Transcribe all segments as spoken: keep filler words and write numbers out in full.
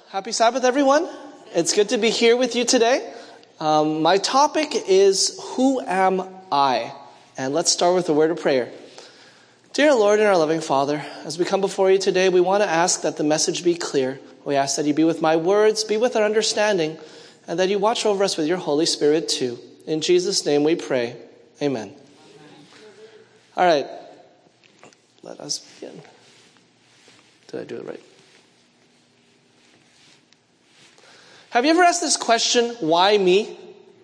Happy Sabbath, everyone. It's good to be here with you today. Um, my topic is, who am I? And let's start with a word of prayer. Dear Lord and our loving Father, as we come before you today, we want to ask that the message be clear. We ask that you be with my words, be with our understanding, and that you watch over us with your Holy Spirit too. In Jesus' name we pray. Amen. All right. Let us begin. Did I do it right? Have you ever asked this question, why me?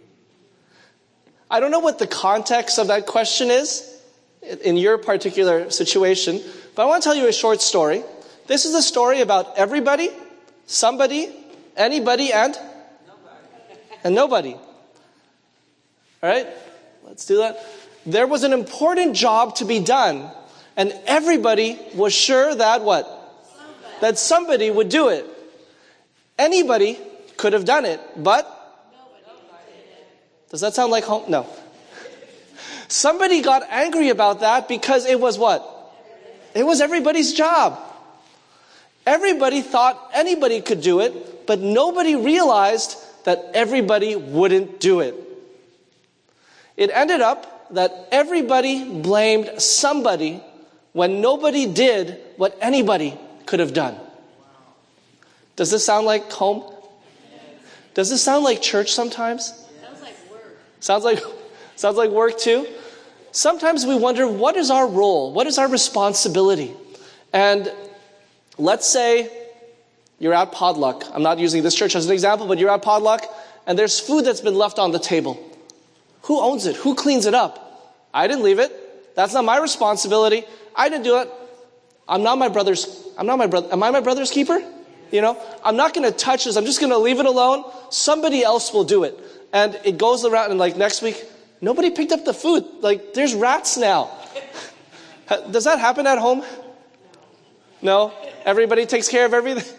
I don't know what the context of that question is in your particular situation, but I want to tell you a short story. This is a story about everybody, somebody, anybody, and nobody. And nobody. All right, let's do that. There was an important job to be done, and everybody was sure that what? Somebody. That somebody would do it. Anybody could have done it, but does that sound like home? No. Somebody got angry about that because it was what? It was everybody's job. Everybody thought anybody could do it, but nobody realized that everybody wouldn't do it. It ended up that everybody blamed somebody when nobody did what anybody could have done. Does this sound like home? Does this sound like church sometimes? Sounds like work. Sounds like, sounds like work too? Sometimes we wonder, what is our role? What is our responsibility? And let's say you're at potluck. I'm not using this church as an example, but you're at potluck and there's food that's been left on the table. Who owns it? Who cleans it up? I didn't leave it. That's not my responsibility. I didn't do it. I'm not my brother's, I'm not my brother. Am I my brother's keeper? You know, I'm not going to touch this. I'm just going to leave it alone. Somebody else will do it. And it goes around and like next week, nobody picked up the food. Like there's rats now. Does that happen at home? No? Everybody takes care of everything?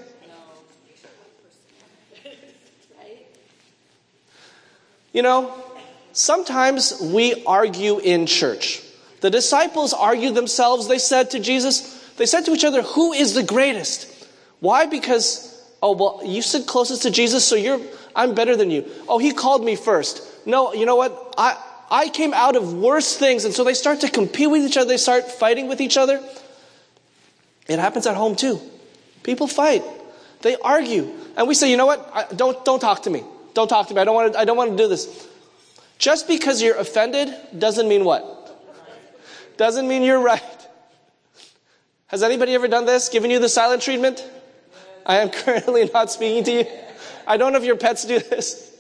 You know, sometimes we argue in church. The disciples argued themselves. They said to Jesus, they said to each other, who is the greatest? Why? Because, oh, well, you sit closest to Jesus, so you're, I'm better than you. Oh, he called me first. No, you know what? I, I came out of worse things. And so they start to compete with each other. They start fighting with each other. It happens at home too. People fight. They argue. And we say, you know what? I, don't, don't talk to me. Don't talk to me. I don't want to, I don't want to do this. Just because you're offended doesn't mean what? Doesn't mean you're right. Has anybody ever done this? Given you the silent treatment? I am currently not speaking to you. I don't know if your pets do this.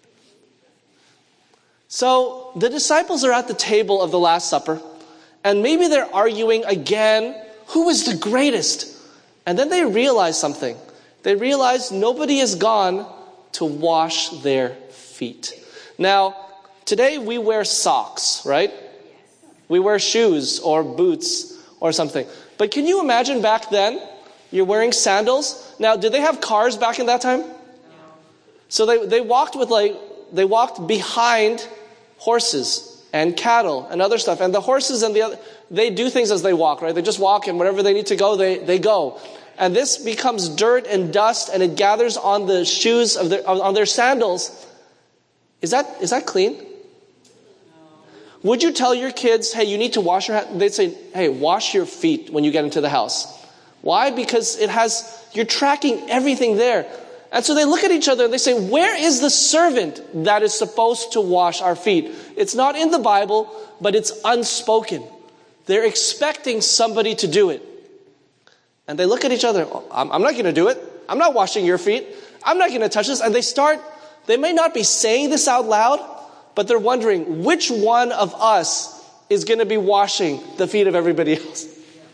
So the disciples are at the table of the Last Supper, and maybe they're arguing again, who is the greatest? And then they realize something. They realize nobody has gone to wash their feet. Now, today we wear socks, right? We wear shoes or boots or something. But can you imagine back then? You're wearing sandals. Now, did they have cars back in that time? No. So they, they walked with like, they walked behind horses and cattle and other stuff. And the horses and the other, they do things as they walk, right? They just walk and wherever they need to go, they, they go. And this becomes dirt and dust and it gathers on the shoes of their, on their sandals. Is that, is that clean? No. Would you tell your kids, hey, you need to wash your hands? They'd say, hey, wash your feet when you get into the house. Why? Because it has, you're tracking everything there. And so they look at each other and they say, where is the servant that is supposed to wash our feet? It's not in the Bible, but it's unspoken. They're expecting somebody to do it. And they look at each other, oh, I'm, I'm not going to do it. I'm not washing your feet. I'm not going to touch this. And they start, they may not be saying this out loud, but they're wondering which one of us is going to be washing the feet of everybody else.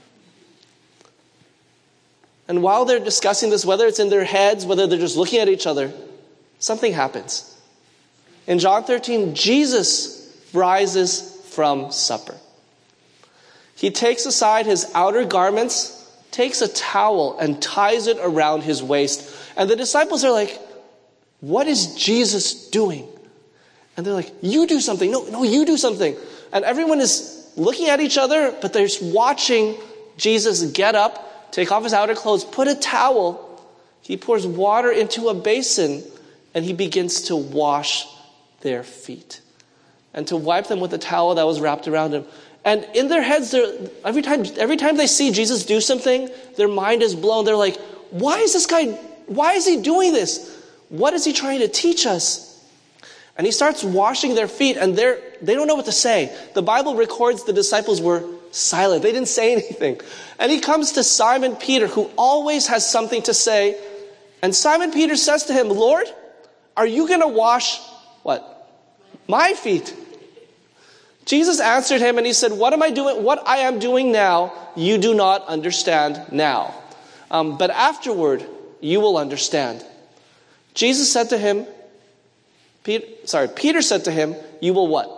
And while they're discussing this, whether it's in their heads, whether they're just looking at each other, something happens. In John thirteen, Jesus rises from supper. He takes aside his outer garments, takes a towel and ties it around his waist. And the disciples are like, what is Jesus doing? And they're like, you do something. No, no, you do something. And everyone is looking at each other, but they're watching Jesus get up, take off his outer clothes, put a towel He pours water into a basin and he begins to wash their feet and to wipe them with a towel that was wrapped around him. And in their heads, they're, every time every time they see Jesus do something, their mind is blown. They're like, why is this guy, why is he doing this? What is he trying to teach us? And he starts washing their feet, and they're, they don't know what to say. The Bible records the disciples were silent. They didn't say anything. And he comes to Simon Peter, who always has something to say. And Simon Peter says to him, Lord, are you going to wash, what? My feet. Jesus answered him and he said, what am I doing? What I am doing now, you do not understand now. Um, but afterward, you will understand. Jesus said to him, Peter, sorry, Peter said to him, you will what?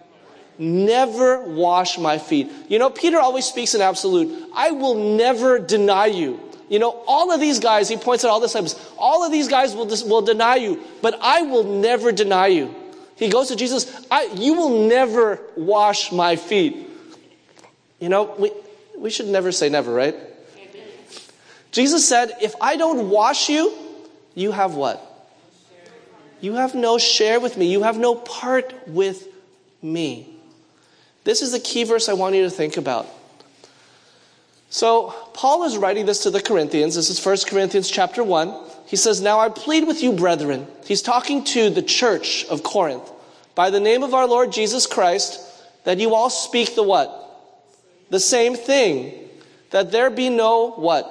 Never wash my feet. You know, Peter always speaks in absolute. I will never deny you. You know, all of these guys, he points out all the disciples, all of these guys will, will deny you, but I will never deny you. He goes to Jesus, I, you will never wash my feet. You know, we, we should never say never, right? Amen. Jesus said, if I don't wash you, you have what? You have no share with me. You have no part with me. This is the key verse I want you to think about. So, Paul is writing this to the Corinthians. This is First Corinthians chapter one. He says, now I plead with you, brethren. He's talking to the church of Corinth. By the name of our Lord Jesus Christ, that you all speak the what? The same thing. That there be no what?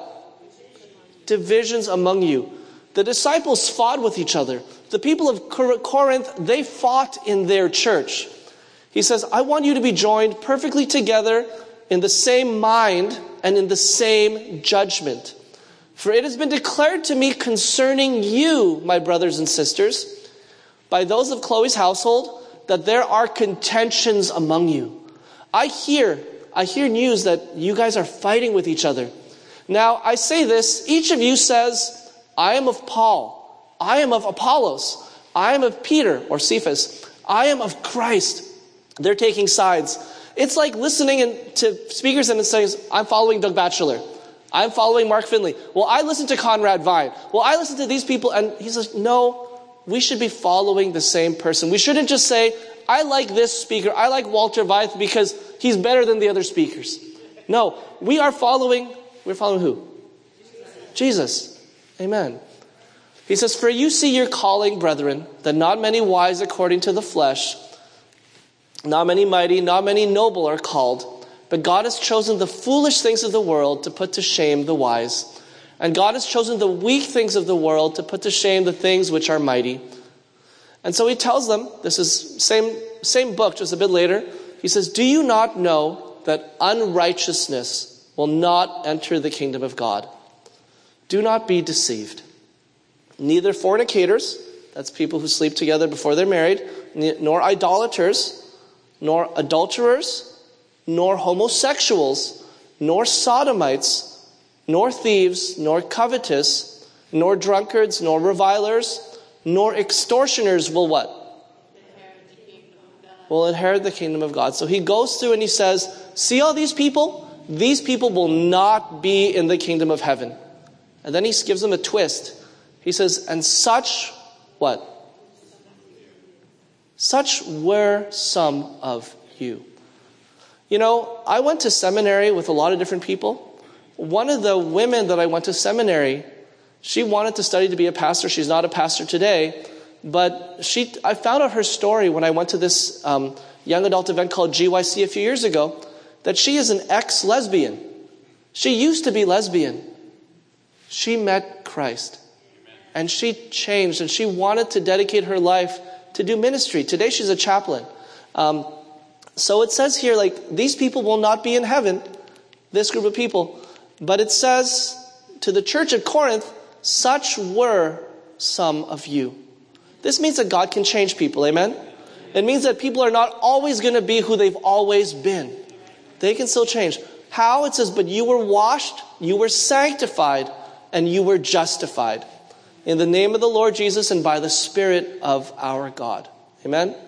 Divisions among you. The disciples fought with each other. The people of Corinth, they fought in their church. He says, I want you to be joined perfectly together in the same mind and in the same judgment. For it has been declared to me concerning you, my brothers and sisters, by those of Chloe's household, that there are contentions among you. I hear, I hear news that you guys are fighting with each other. Now, I say this, each of you says, I am of Paul, I am of Apollos, I am of Peter or Cephas, I am of Christ. They're taking sides. It's like listening in, to speakers and it says, I'm following Doug Batchelor. I'm following Mark Finley. Well, I listen to Conrad Vine. Well, I listen to these people. And he says, no, we should be following the same person. We shouldn't just say, I like this speaker. I like Walter Veith because he's better than the other speakers. No, we are following, we're following who? Jesus. Jesus. Amen. He says, for you see your calling, brethren, that not many wise according to the flesh, not many mighty, not many noble are called, but God has chosen the foolish things of the world to put to shame the wise. And God has chosen the weak things of the world to put to shame the things which are mighty. And so he tells them, this is same, same book, just a bit later. He says, do you not know that unrighteousness will not enter the kingdom of God? Do not be deceived. Neither fornicators, that's people who sleep together before they're married, nor idolaters, nor adulterers, nor homosexuals, nor sodomites, nor thieves, nor covetous, nor drunkards, nor revilers, nor extortioners will what? Inherit the kingdom of God. Will inherit the kingdom of God. So he goes through and he says, see all these people? These people will not be in the kingdom of heaven. And then he gives them a twist. He says, and such, what? Such were some of you. You know, I went to seminary with a lot of different people. One of the women that I went to seminary, she wanted to study to be a pastor. She's not a pastor today. But she, I found out her story when I went to this um, young adult event called G Y C a few years ago, that she is an ex-lesbian. She used to be lesbian. She met Christ. And she changed, and she wanted to dedicate her life to do ministry. Today she's a chaplain. Um, so it says here, like, these people will not be in heaven, this group of people. But it says to the church at Corinth, such were some of you. This means that God can change people, amen? It means that people are not always going to be who they've always been. They can still change. How? It says, but you were washed, you were sanctified, and you were justified. In the name of the Lord Jesus and by the Spirit of our God. Amen? Amen?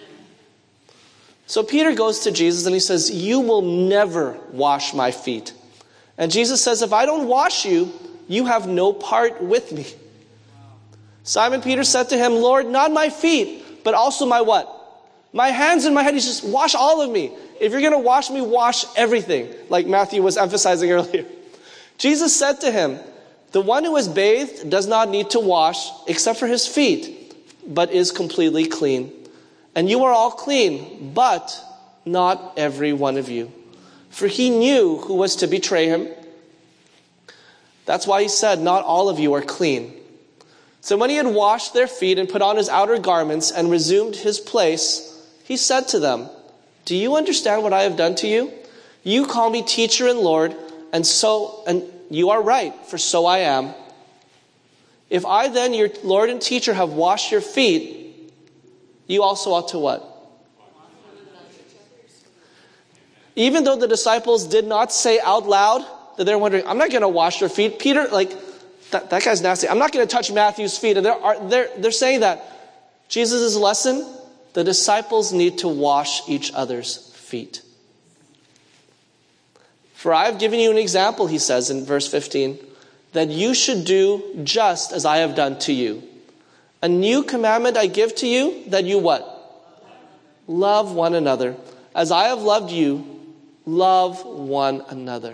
So Peter goes to Jesus and he says, you will never wash my feet. And Jesus says, if I don't wash you, you have no part with me. Simon Peter said to him, Lord, not my feet, but also my what? My hands and my head. He says, wash all of me. If you're going to wash me, wash everything, like Matthew was emphasizing earlier. Jesus said to him, the one who is bathed does not need to wash except for his feet, but is completely clean. And you are all clean, but not every one of you. For he knew who was to betray him. That's why he said, not all of you are clean. So when he had washed their feet and put on his outer garments and resumed his place, he said to them, do you understand what I have done to you? You call me teacher and Lord, and so and you are right, for so I am. If I then, your Lord and teacher, have washed your feet, you also ought to what? Even though the disciples did not say out loud that they're wondering, I'm not going to wash your feet. Peter, like, that, that guy's nasty. I'm not going to touch Matthew's feet. And they're, they're, they're saying that Jesus' lesson, the disciples need to wash each other's feet. For I have given you an example, he says in verse fifteen, that you should do just as I have done to you. A new commandment I give to you, that you what? Love one another. As I have loved you, love one another.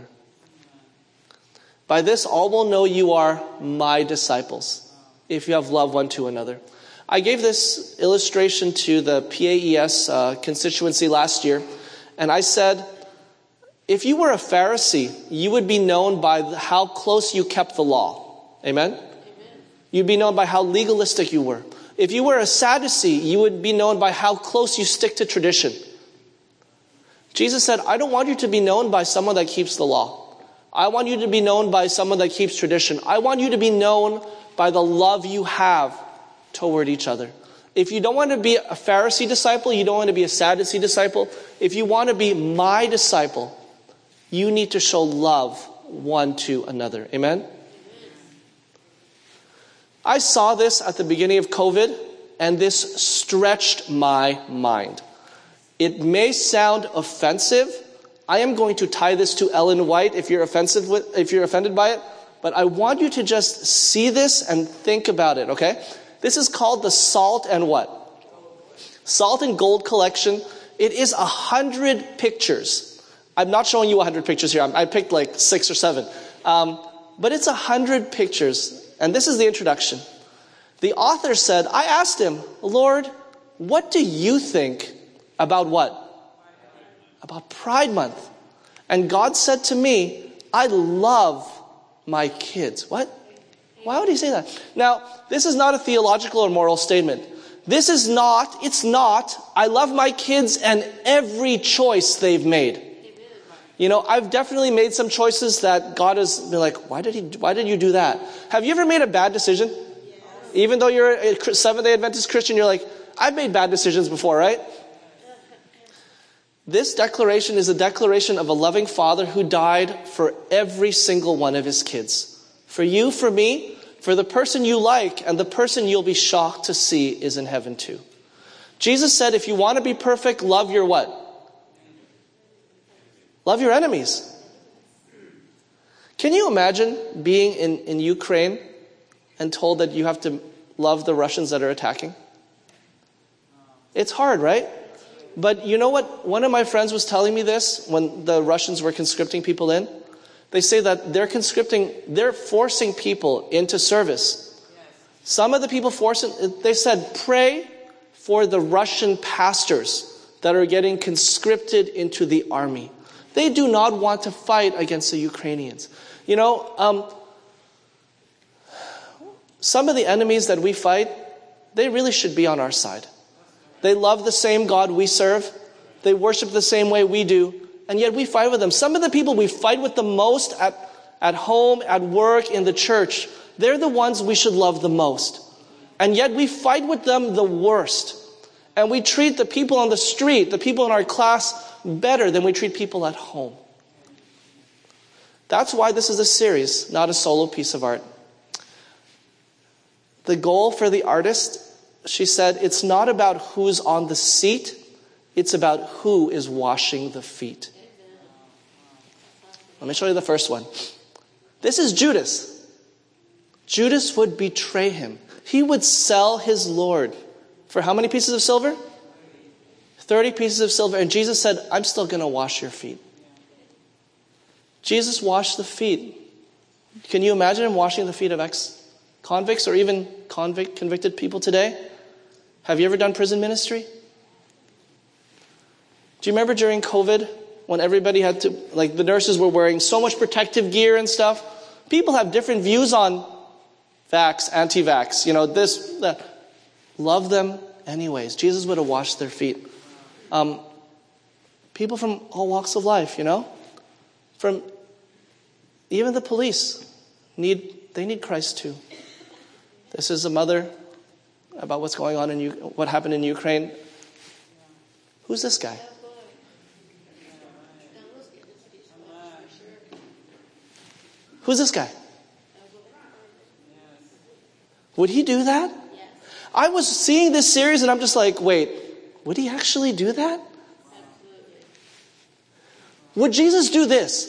By this all will know you are my disciples, if you have love one to another. I gave this illustration to the P A E S uh, constituency last year, and I said, if you were a Pharisee, you would be known by how close you kept the law. Amen? Amen? You'd be known by how legalistic you were. If you were a Sadducee, you would be known by how close you stick to tradition. Jesus said, I don't want you to be known by someone that keeps the law. I want you to be known by someone that keeps tradition. I want you to be known by the love you have toward each other. If you don't want to be a Pharisee disciple, you don't want to be a Sadducee disciple, if you want to be my disciple, you need to show love one to another. Amen? I saw this at the beginning of COVID, and this stretched my mind. It may sound offensive. I am going to tie this to Ellen White if you're offensive with, if you're offended by it, but I want you to just see this and think about it, okay? This is called the Salt and what? Salt and Gold collection. It is a hundred pictures. I'm not showing you a hundred pictures here. I picked like six or seven. Um, but it's a hundred pictures. And this is the introduction. The author said, I asked him, Lord, what do you think about what? About Pride Month. And God said to me, I love my kids. What? Why would he say that? Now, this is not a theological or moral statement. This is not, it's not, I love my kids and every choice they've made. You know, I've definitely made some choices that God has been like, why did he, why did you do that? Have you ever made a bad decision? Yes. Even though you're a Seventh-day Adventist Christian, you're like, I've made bad decisions before, right? This declaration is a declaration of a loving father who died for every single one of his kids. For you, for me, for the person you like, and the person you'll be shocked to see is in heaven too. Jesus said, if you want to be perfect, love your what? Love your enemies. Can you imagine being in, in Ukraine and told that you have to love the Russians that are attacking? It's hard, right? But you know what? One of my friends was telling me this when the Russians were conscripting people in. They say that they're conscripting, they're forcing people into service. Some of the people forcing, they said, pray for the Russian pastors that are getting conscripted into the army. They do not want to fight against the Ukrainians. You know, um, some of the enemies that we fight, they really should be on our side. They love the same God we serve. They worship the same way we do. And yet we fight with them. Some of the people we fight with the most at, at home, at work, in the church, they're the ones we should love the most. And yet we fight with them the worst. And we treat the people on the street, the people in our class, better than we treat people at home. That's why this is a series, not a solo piece of art. The goal for the artist, she said, it's not about who's on the seat, it's about who is washing the feet. Let me show you the first one. This is Judas. Judas would betray him. He would sell his Lord for how many pieces of silver? thirty pieces of silver. And Jesus said, I'm still going to wash your feet. Jesus washed the feet. Can you imagine him washing the feet of ex-convicts or even convict, convicted people today? Have you ever done prison ministry? Do you remember during COVID when everybody had to, like the nurses were wearing so much protective gear and stuff? People have different views on vax, anti-vax, you know, this, that. Love them anyways. Jesus would have washed their feet. Um, people from all walks of life, you know, from even the police need, they need Christ too. This is a mother about what's going on in U- what happened in Ukraine. Who's this guy? Who's this guy? Would he do that? I was seeing this series and I'm just like, wait, would he actually do that? Would Jesus do this?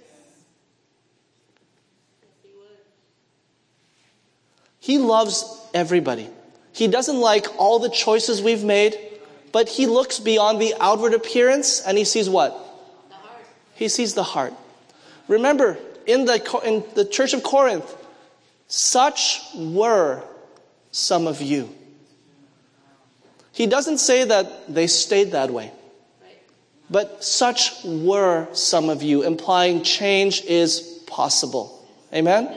He loves everybody. He doesn't like all the choices we've made, but he looks beyond the outward appearance and he sees what? The heart. He sees the heart. Remember, in the, in the church of Corinth, such were some of you. He doesn't say that they stayed that way. But such were some of you, implying change is possible. Amen?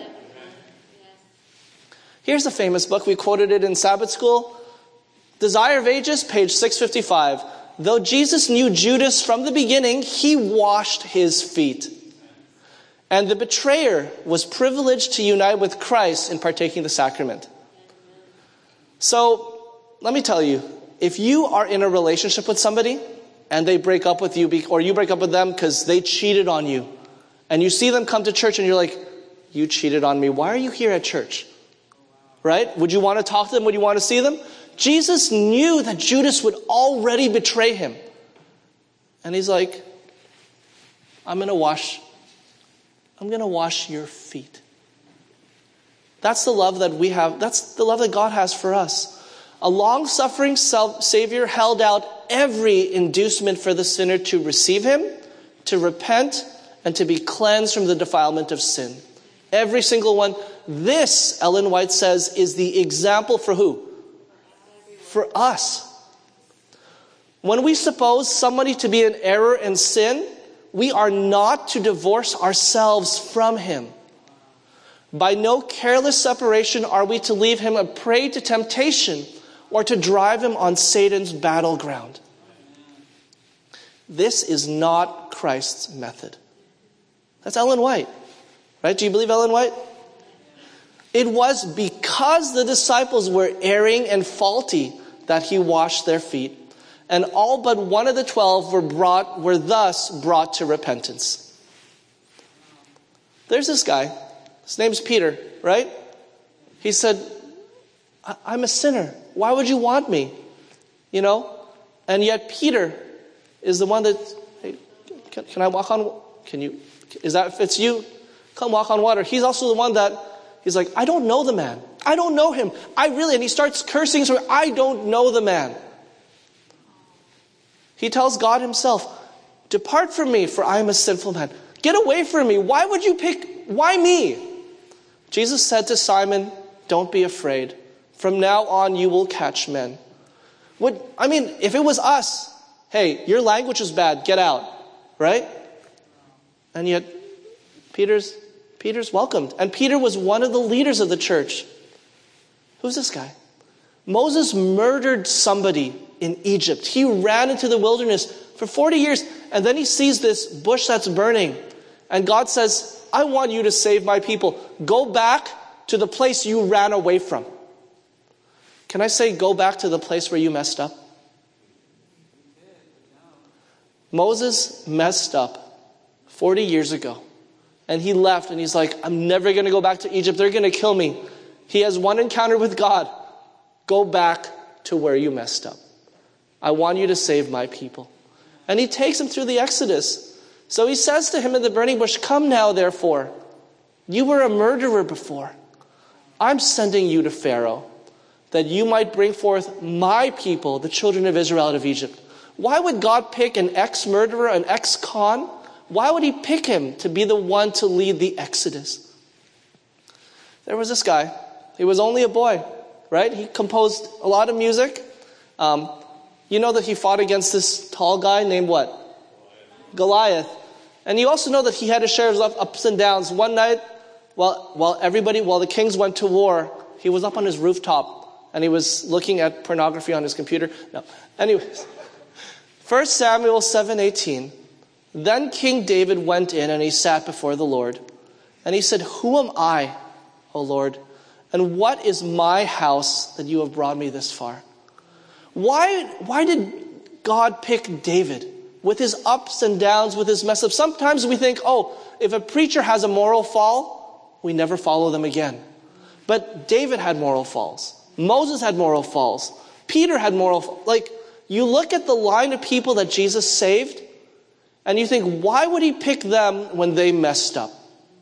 Here's a famous book. We quoted it in Sabbath school. Desire of Ages, page six fifty-five. Though Jesus knew Judas from the beginning, he washed his feet. And the betrayer was privileged to unite with Christ in partaking the sacrament. So, let me tell you, if you are in a relationship with somebody and they break up with you, or you break up with them because they cheated on you, and you see them come to church and you're like, you cheated on me. Why are you here at church? Right? Would you want to talk to them? Would you want to see them? Jesus knew that Judas would already betray him. And he's like, I'm going to wash, I'm going to wash your feet. That's the love that we have. That's the love that God has for us. A long-suffering Savior held out every inducement for the sinner to receive him, to repent, and to be cleansed from the defilement of sin. Every single one. This, Ellen White says, is the example for who? For us. When we suppose somebody to be in error and sin, we are not to divorce ourselves from him. By no careless separation are we to leave him a prey to temptation or to drive him on Satan's battleground. This is not Christ's method. That's Ellen White. Right? Do you believe Ellen White? It was because the disciples were erring and faulty that he washed their feet. And all but one of the twelve were brought, were thus brought to repentance. There's this guy. His name's Peter, right? He said, I'm a sinner. Why would you want me? You know? And yet Peter is the one that, hey, can, can I walk on, can you, is that, if it's you, come walk on water. He's also the one that, he's like, I don't know the man. I don't know him. I really, and he starts cursing, so I don't know the man. He tells God himself, depart from me, for I am a sinful man. Get away from me. Why would you pick, why me? Jesus said to Simon, don't be afraid. From now on, you will catch men. Would, I mean, if it was us, hey, your language is bad, get out, right? And yet, Peter's, Peter's welcomed. And Peter was one of the leaders of the church. Who's this guy? Moses murdered somebody in Egypt. He ran into the wilderness for forty years, and then he sees this bush that's burning. And God says, I want you to save my people. Go back to the place you ran away from. Can I say, go back to the place where you messed up? Moses messed up forty years ago. And he left and he's like, I'm never going to go back to Egypt. They're going to kill me. He has one encounter with God. Go back to where you messed up. I want you to save my people. And he takes him through the Exodus. So he says to him in the burning bush, come now, therefore. You were a murderer before. I'm sending you to Pharaoh that you might bring forth my people, the children of Israel, out of Egypt. Why would God pick an ex-murderer, an ex-con? Why would he pick him to be the one to lead the Exodus? There was this guy. He was only a boy, right? He composed a lot of music. Um, you know that he fought against this tall guy named what? Goliath. And you also know that he had a share of ups and downs. One night, while, while everybody, while the kings went to war, he was up on his rooftop and he was looking at pornography on his computer. No. Anyways, First Samuel seven eighteen. Then King David went in and he sat before the Lord. And he said, who am I, O Lord? And what is my house that you have brought me this far? Why, why did God pick David with his ups and downs, with his mess ups? Sometimes we think, oh, if a preacher has a moral fall, we never follow them again. But David had moral falls. Moses had moral falls. Peter had moral falls. Like, you look at the line of people that Jesus saved, and you think, why would he pick them when they messed up?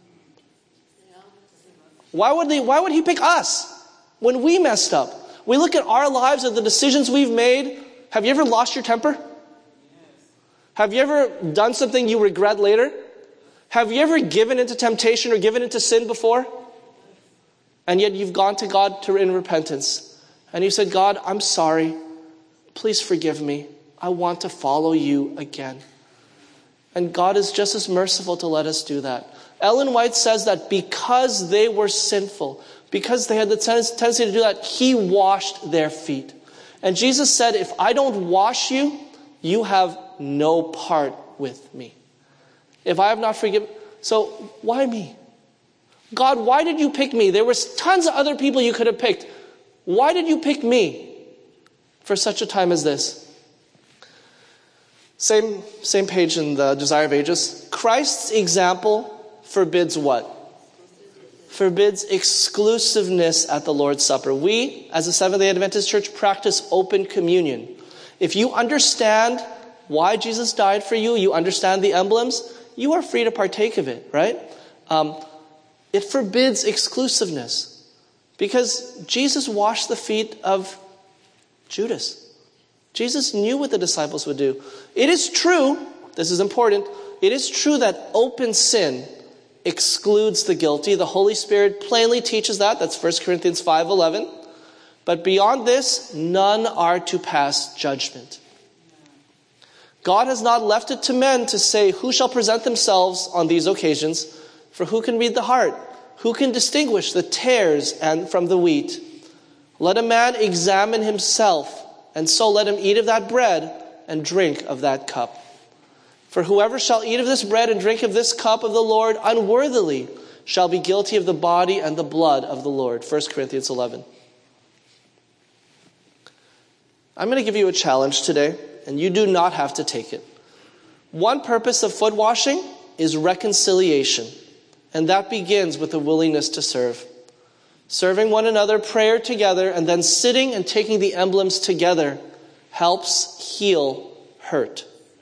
Why would they, why would he pick us when we messed up? We look at our lives and the decisions we've made. Have you ever lost your temper? Have you ever done something you regret later? Have you ever given into temptation or given into sin before? And yet you've gone to God to, in repentance. And you said, God, I'm sorry. Please forgive me. I want to follow you again. And God is just as merciful to let us do that. Ellen White says that because they were sinful, because they had the tendency to do that, he washed their feet. And Jesus said, if I don't wash you, you have no part with me. If I have not forgiven, so why me? God, why did you pick me? There was tons of other people you could have picked. Why did you pick me for such a time as this? Same, same page in the Desire of Ages. Christ's example forbids what? Forbids exclusiveness at the Lord's Supper. We, as a Seventh-day Adventist church, practice open communion. If you understand why Jesus died for you, you understand the emblems, you are free to partake of it, right? Um, it forbids exclusiveness because Jesus washed the feet of Judas. Jesus knew what the disciples would do. It is true, this is important, it is true that open sin excludes the guilty. The Holy Spirit plainly teaches that. That's First Corinthians five eleven. But beyond this, none are to pass judgment. God has not left it to men to say who shall present themselves on these occasions, for who can read the heart? Who can distinguish the tares and from the wheat? Let a man examine himself, and so let him eat of that bread and drink of that cup. For whoever shall eat of this bread and drink of this cup of the Lord unworthily shall be guilty of the body and the blood of the Lord. First Corinthians eleven. I'm going to give you a challenge today, and you do not have to take it. One purpose of foot washing is reconciliation, and that begins with a willingness to serve. Serving one another, prayer together, and then sitting and taking the emblems together helps heal hurt.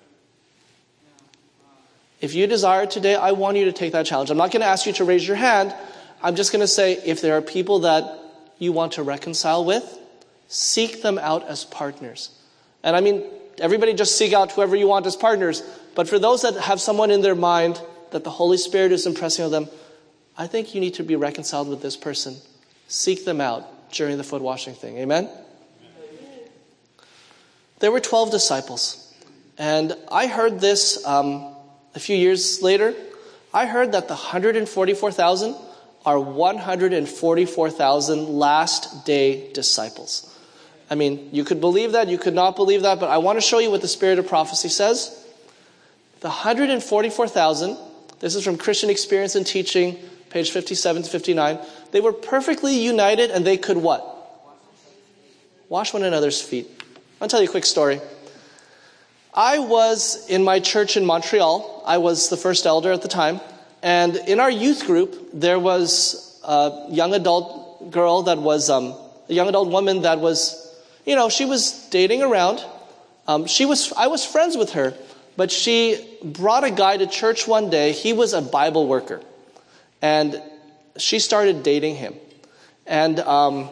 If you desire today, I want you to take that challenge. I'm not going to ask you to raise your hand. I'm just going to say if there are people that you want to reconcile with, seek them out as partners. And I mean, everybody just seek out whoever you want as partners. But for those that have someone in their mind that the Holy Spirit is impressing on them, I think you need to be reconciled with this person. Seek them out during the foot washing thing. Amen? Amen. There were twelve disciples. And I heard this um, a few years later. I heard that the one hundred forty-four thousand are one hundred forty-four thousand last day disciples. I mean, you could believe that, you could not believe that, but I want to show you what the Spirit of Prophecy says. The one hundred forty-four thousand, this is from Christian Experience and Teaching, page fifty-seven to fifty-nine. They were perfectly united and they could what? Wash one another's feet. I'll tell you a quick story. I was in my church in Montreal. I was the first elder at the time. And in our youth group, there was a young adult girl that was, um, a young adult woman that was, you know, she was dating around. Um, she was, I was friends with her, but she brought a guy to church one day. He was a Bible worker. And she started dating him. And, um,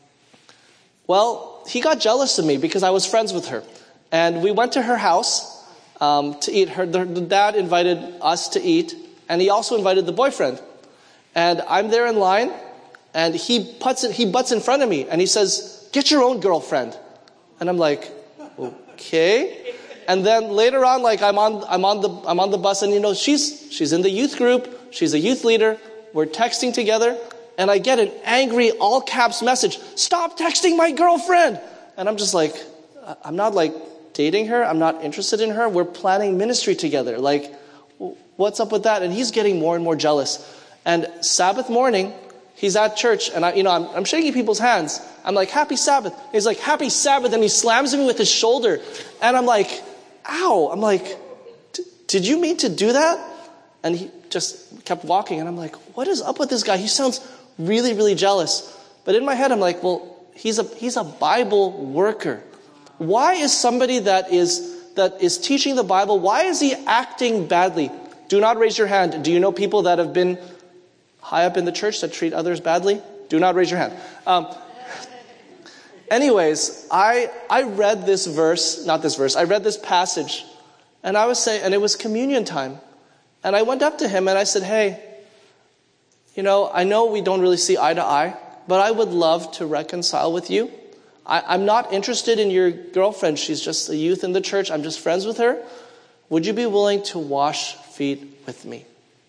well, he got jealous of me because I was friends with her. And we went to her house um, to eat. Her the, the dad invited us to eat, and he also invited the boyfriend. And I'm there in line, and he puts it, he butts in front of me, and he says, "Get your own girlfriend." And I'm like, okay. And then later on, like I'm on, I'm on the, I'm on the bus, and you know, she's, she's in the youth group. She's a youth leader. We're texting together, and I get an angry, all caps message: "Stop texting my girlfriend." And I'm just like, I'm not like dating her. I'm not interested in her. We're planning ministry together. Like, what's up with that? And he's getting more and more jealous. And Sabbath morning, he's at church, and I, you know, I'm, I'm shaking people's hands. I'm like, "Happy Sabbath." He's like, "Happy Sabbath," and he slams me with his shoulder, and I'm like, "Ow!" I'm like, "Did you mean to do that?" And he just kept walking, and I'm like, "What is up with this guy? He sounds really, really jealous." But in my head, I'm like, "Well, he's a he's a Bible worker. Why is somebody that is that is teaching the Bible? Why is he acting badly?" Do not raise your hand. Do you know people that have been high up in the church that treat others badly? Do not raise your hand. Um, anyways, I I read this verse, not this verse, I read this passage, and I was saying, and it was communion time. And I went up to him and I said, "Hey, you know, I know we don't really see eye to eye, but I would love to reconcile with you. I, I'm not interested in your girlfriend. She's just a youth in the church. I'm just friends with her. Would you be willing to wash feet with me?"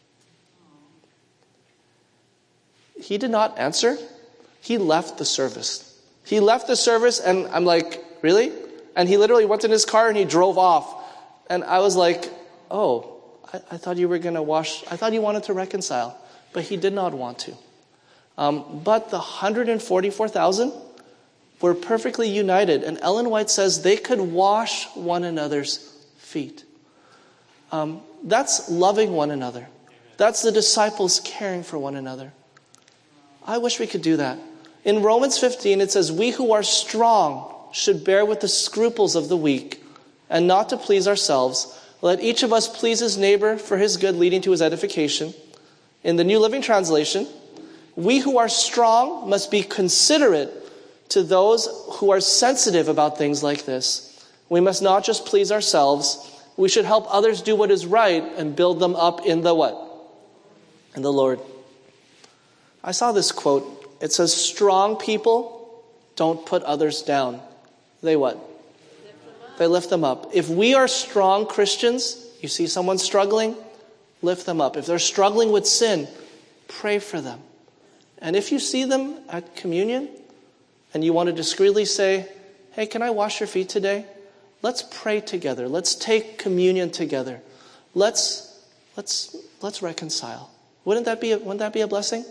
He did not answer. He left the service. He left the service, and I'm like, "Really?" And he literally went in his car and he drove off. And I was like, "Oh, I, I thought you were going to wash. I thought you wanted to reconcile." But he did not want to. Um, but the one hundred forty-four thousand were perfectly united. And Ellen White says they could wash one another's feet. Um, that's loving one another. That's the disciples caring for one another. I wish we could do that. In Romans fifteen, it says, "We who are strong should bear with the scruples of the weak, and not to please ourselves. Let each of us please his neighbor for his good, leading to his edification." In the New Living Translation, "We who are strong must be considerate to those who are sensitive about things like this. We must not just please ourselves. We should help others do what is right and build them up in the what? In the Lord." I saw this quote. It says, "Strong people don't put others down. They what? They lift them up." If we are strong Christians, you see someone struggling, lift them up. If they're struggling with sin, pray for them. And if you see them at communion and you want to discreetly say, "Hey, can I wash your feet today?" Let's pray together. Let's take communion together. Let's let's let's reconcile. Wouldn't that be a, wouldn't that be a blessing?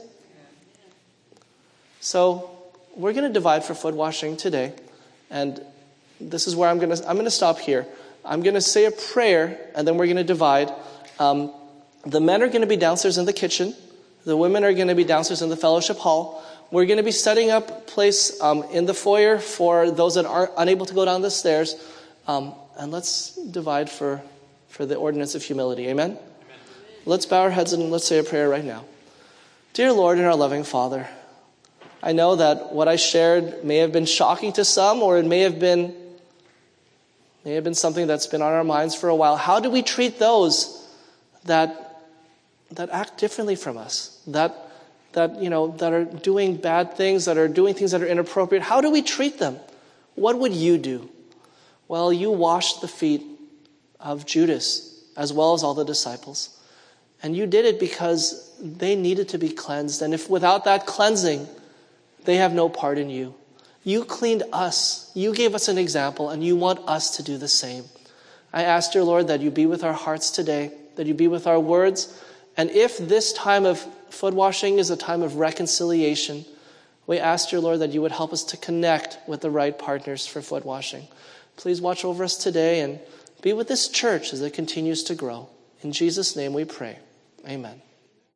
So we're going to divide for foot washing today, and this is where I'm going to I'm going to stop here. I'm going to say a prayer, and then we're going to divide. Um, the men are going to be downstairs in the kitchen. The women are going to be downstairs in the fellowship hall. We're going to be setting up a place um, in the foyer for those that are unable to go down the stairs. Um, and let's divide for, for the ordinance of humility. Amen? Amen? Let's bow our heads and let's say a prayer right now. Dear Lord and our loving Father, I know that what I shared may have been shocking to some, or it may have been may have been something that's been on our minds for a while. How do we treat those that that act differently from us? That that you know that are doing bad things, that are doing things that are inappropriate? How do we treat them? What would you do? Well, you washed the feet of Judas as well as all the disciples. And you did it because they needed to be cleansed. And if without that cleansing, they have no part in you. You cleaned us. You gave us an example, and you want us to do the same. I ask, dear Lord, that you be with our hearts today, that you be with our words. And if this time of foot washing is a time of reconciliation, we ask, dear Lord, that you would help us to connect with the right partners for foot washing. Please watch over us today and be with this church as it continues to grow. In Jesus' name we pray. Amen.